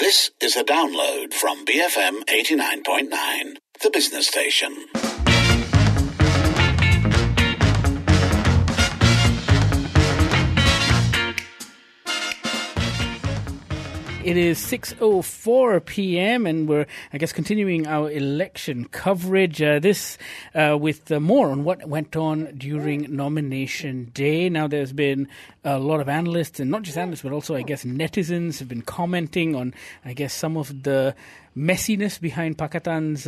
This is a download from BFM 89.9, the business station. It is 6:04 p.m. and we're, continuing our election coverage. This with more on what went on during nomination day. Now, there's been a lot of analysts, and not just analysts, but also, netizens have been commenting on, some of the messiness behind Pakatan's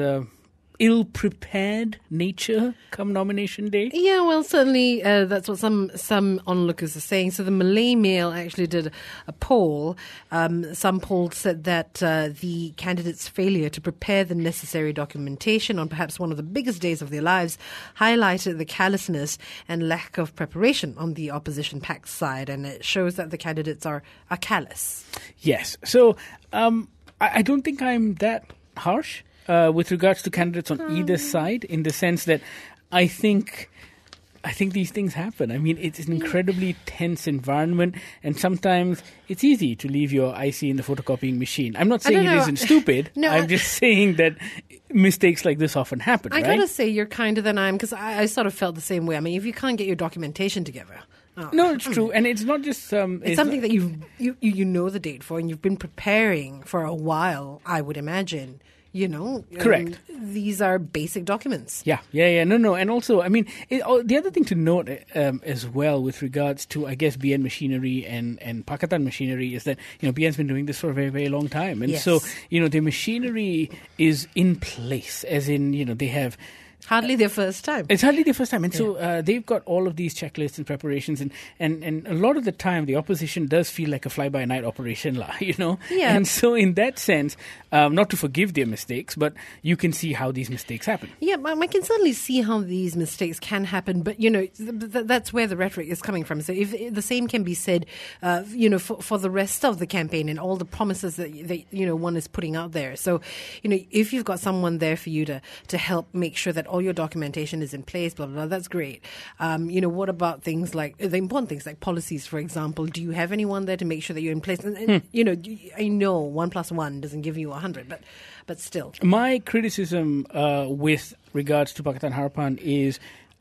ill-prepared nature come nomination day? Yeah, well, certainly that's what some onlookers are saying. So the Malay Mail actually did a poll. Some polls said that the candidates' failure to prepare the necessary documentation on perhaps one of the biggest days of their lives highlighted the callousness and lack of preparation on the opposition pact side, and it shows that the candidates are callous. Yes. So I don't think I'm that harsh with regards to candidates on either side, in the sense that I think these things happen. I mean, it's an incredibly tense environment, and sometimes it's easy to leave your IC in the photocopying machine. I'm not saying it isn't stupid. No, I'm just saying that mistakes like this often happen, right? I gotta say, you're kinder than I am, because I sort of felt the same way. I mean, if you can't get your documentation together... No, it's true, and it's not just... it's something that you know the date for, and you've been preparing for a while, I would imagine. Correct. These are basic documents. Yeah. No. And also, I mean, the other thing to note as well with regards to, BN Machinery and Pakatan Machinery is that, BN's been doing this for a very, very long time. And so, the machinery is in place, as in, they have... Hardly their first time. It's hardly their first time. And so they've got all of these checklists and preparations. And a lot of the time, the opposition does feel like a fly-by-night operation, Yeah. And so in that sense, not to forgive their mistakes, but you can see how these mistakes happen. Yeah, I can certainly see how these mistakes can happen. But, that's where the rhetoric is coming from. So if the same can be said, for the rest of the campaign and all the promises that one is putting out there. So, if you've got someone there for you to help make sure that all your documentation is in place, blah, blah, blah, that's great. What about things like, the important things like policies, for example? Do you have anyone there to make sure that you're in place? And I know 1 + 1 doesn't give you 100, but still. My criticism with regards to Pakatan Harapan is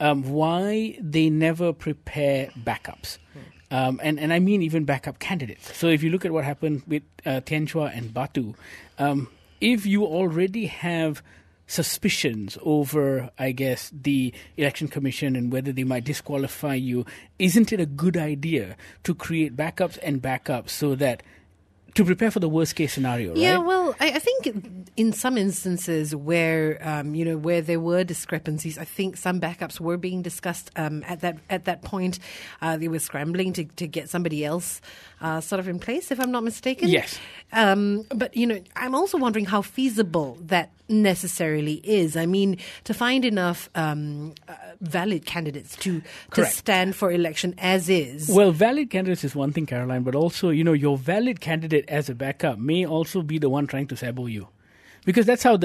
why they never prepare backups. And I mean even backup candidates. So if you look at what happened with Tien Chua and Batu, if you already have suspicions over, the Election Commission and whether they might disqualify you, isn't it a good idea to create backups so that to prepare for the worst case scenario, right? Yeah, well, I think in some instances where where there were discrepancies, I think some backups were being discussed at that point. They were scrambling to get somebody else sort of in place, if I'm not mistaken. Yes. But I'm also wondering how feasible that necessarily is. I mean, to find enough valid candidates to stand for election as is. Well, valid candidates is one thing, Caroline, but also, your valid candidate as a backup may also be the one trying to sabo you. Because that's how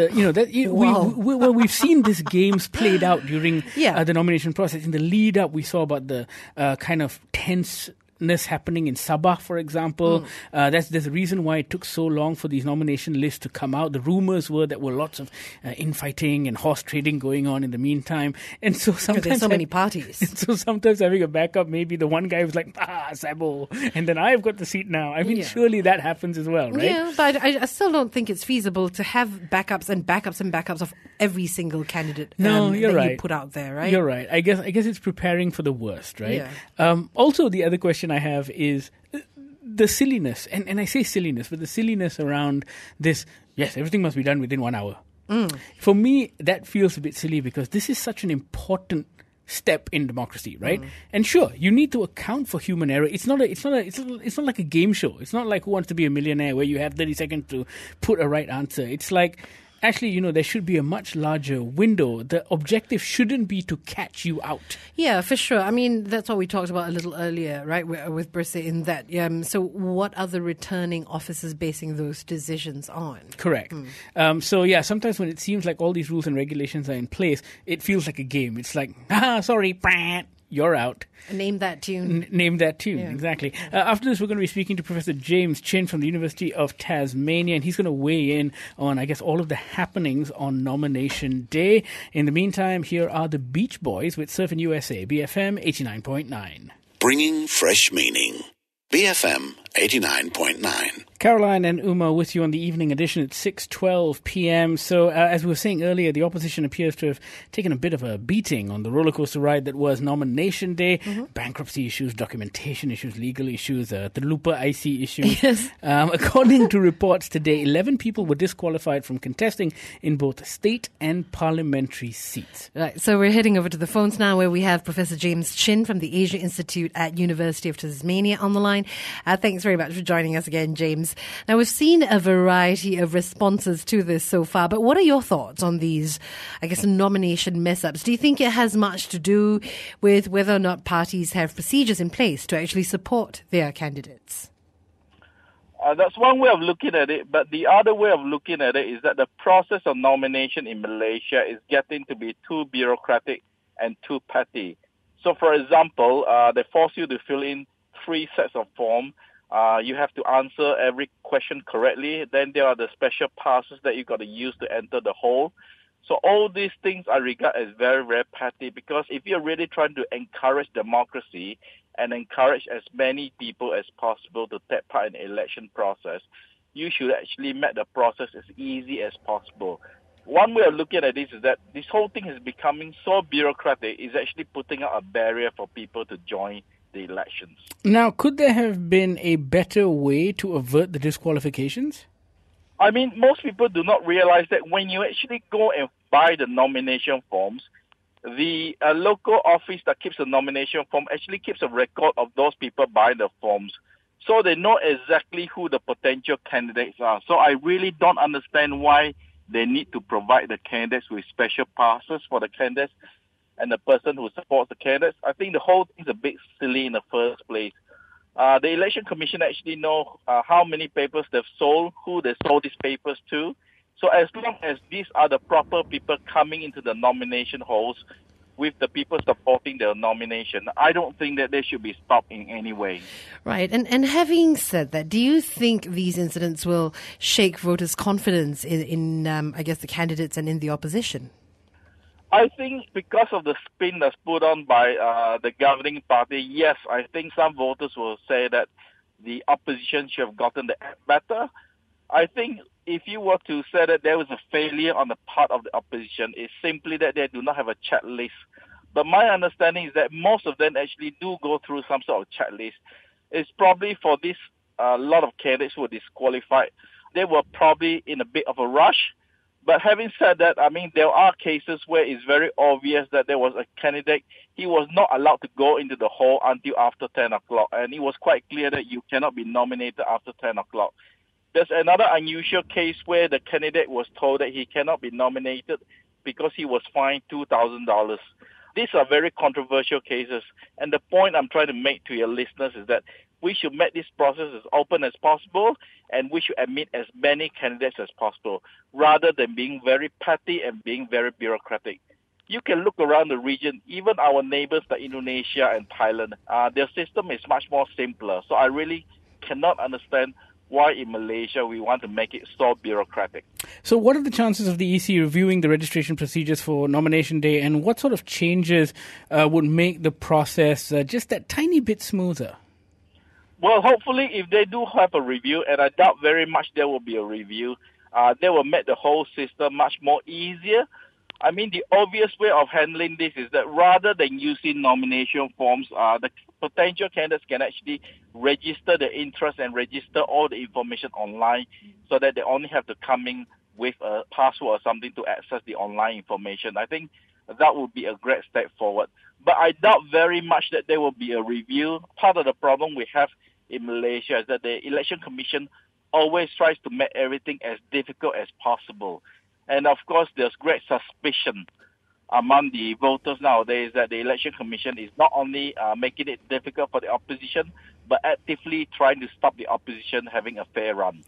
we've seen these games played out during the nomination process. In the lead up, we saw about the kind of tenseness happening in Sabah, for example. There's a reason why it took so long for these nomination lists to come out. The rumors were that were lots of infighting and horse trading going on in the meantime. And so sometimes there's so many parties. And so sometimes having a backup, maybe the one guy was like, Sabo, and then I've got the seat now. I mean, surely that happens as well, right? Yeah, but I still don't think it's feasible to have backups and backups and backups of every single candidate you're right. you put out there, right? You're right. I guess it's preparing for the worst, right? Yeah. Also, the other question I have is the silliness, and I say silliness, but the silliness around this, yes, everything must be done within 1 hour. For me, that feels a bit silly because this is such an important step in democracy, right? And sure, you need to account for human error. It's not like a game show. It's not like Who Wants to Be a Millionaire where you have 30 seconds to put a right answer. It's like, actually, there should be a much larger window. The objective shouldn't be to catch you out. Yeah, for sure. I mean, that's what we talked about a little earlier, right, with Berse in that. So what are the returning officers basing those decisions on? Correct. Sometimes when it seems like all these rules and regulations are in place, it feels like a game. It's like, sorry, you're out. Name that tune. Name that tune, exactly. After this, we're going to be speaking to Professor James Chin from the University of Tasmania, and he's going to weigh in on, I guess, all of the happenings on Nomination Day. In the meantime, here are the Beach Boys with Surfing USA, BFM 89.9. Bringing fresh meaning. BFM 89.9. Caroline and Uma with you on the evening edition at 6:12 p.m. So, as we were saying earlier, the opposition appears to have taken a bit of a beating on the rollercoaster ride that was Nomination Day. Bankruptcy issues, documentation issues, legal issues, the Lupa IC issues. Yes. According to reports today, 11 people were disqualified from contesting in both state and parliamentary seats. Right, so we're heading over to the phones now where we have Professor James Chin from the Asia Institute at University of Tasmania on the line. Thanks very much for joining us again, James. Now, we've seen a variety of responses to this so far, but what are your thoughts on these, I guess, nomination mess-ups? Do you think it has much to do with whether or not parties have procedures in place to actually support their candidates? That's one way of looking at it, but the other way of looking at it is that the process of nomination in Malaysia is getting to be too bureaucratic and too petty. So, for example, they force you to fill in 3 sets of forms. You have to answer every question correctly. Then there are the special passes that you've got to use to enter the hall. So all these things I regard as very, very petty, because if you're really trying to encourage democracy and encourage as many people as possible to take part in the election process, you should actually make the process as easy as possible. One way of looking at this is that this whole thing is becoming so bureaucratic, it's actually putting out a barrier for people to join the elections. Now, could there have been a better way to avert the disqualifications? I mean, most people do not realize that when you actually go and buy the nomination forms, the local office that keeps the nomination form actually keeps a record of those people buying the forms. So they know exactly who the potential candidates are. So I really don't understand why they need to provide the candidates with special passes for the candidates and the person who supports the candidates. I think the whole thing is a bit silly in the first place. The Election Commission actually know how many papers they've sold, who they sold these papers to. So as long as these are the proper people coming into the nomination halls with the people supporting their nomination, I don't think that they should be stopped in any way. Right. And having said that, do you think these incidents will shake voters' confidence in I guess, the candidates and in the opposition? I think because of the spin that's put on by the governing party, yes, I think some voters will say that the opposition should have gotten the act better. I think if you were to say that there was a failure on the part of the opposition, it's simply that they do not have a checklist. But my understanding is that most of them actually do go through some sort of checklist. It's probably for this lot of candidates who were disqualified, they were probably in a bit of a rush. But having said that, I mean, there are cases where it's very obvious that there was a candidate, he was not allowed to go into the hall until after 10 o'clock. And it was quite clear that you cannot be nominated after 10 o'clock. There's another unusual case where the candidate was told that he cannot be nominated because he was fined $2,000. These are very controversial cases. And the point I'm trying to make to your listeners is that we should make this process as open as possible, and we should admit as many candidates as possible, rather than being very petty and being very bureaucratic. You can look around the region, even our neighbors like Indonesia and Thailand, their system is much more simpler. So I really cannot understand why in Malaysia we want to make it so bureaucratic. So what are the chances of the EC reviewing the registration procedures for Nomination Day, and what sort of changes would make the process just that tiny bit smoother? Well, hopefully if they do have a review, and I doubt very much there will be a review, they will make the whole system much more easier. I mean, the obvious way of handling this is that rather than using nomination forms, the potential candidates can actually register their interest and register all the information online so that they only have to come in with a password or something to access the online information. I think that would be a great step forward. But I doubt very much that there will be a review. Part of the problem we have in Malaysia is that the Election Commission always tries to make everything as difficult as possible. And of course, there's great suspicion among the voters nowadays that the Election Commission is not only making it difficult for the opposition, but actively trying to stop the opposition having a fair run.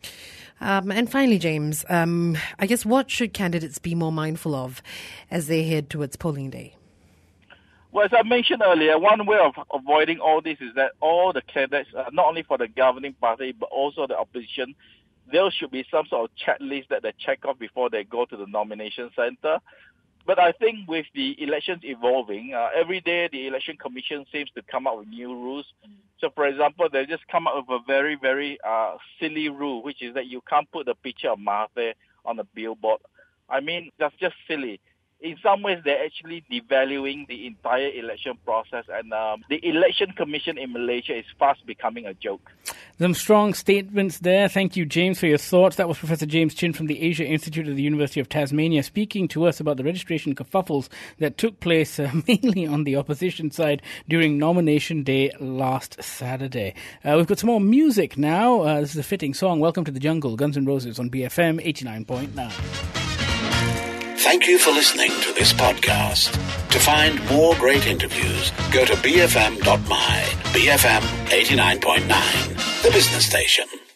And finally, James, I guess what should candidates be more mindful of as they head towards polling day? Well, as I mentioned earlier, one way of avoiding all this is that all the candidates, not only for the governing party, but also the opposition, there should be some sort of checklist that they check off before they go to the nomination center. But I think with the elections evolving, every day the Election Commission seems to come up with new rules. So, for example, they just come up with a very, very silly rule, which is that you can't put the picture of Mahathir on a billboard. I mean, that's just silly. In some ways, they're actually devaluing the entire election process, and the Election Commission in Malaysia is fast becoming a joke. Some strong statements there. Thank you, James, for your thoughts. That was Professor James Chin from the Asia Institute of the University of Tasmania speaking to us about the registration kerfuffles that took place mainly on the opposition side during nomination day last Saturday. We've got some more music now. This is a fitting song. Welcome to the Jungle, Guns N' Roses on BFM 89.9. Thank you for listening to this podcast. To find more great interviews, go to bfm.my. BFM 89.9, the business station.